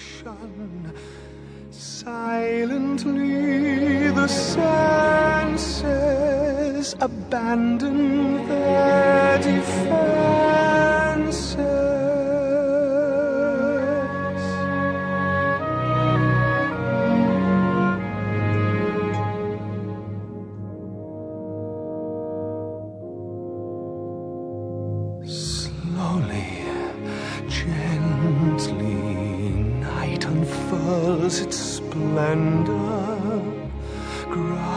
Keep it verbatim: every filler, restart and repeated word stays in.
nation. Silently the senses abandon their defenses. Slowly, gently, night unfurls its splendor.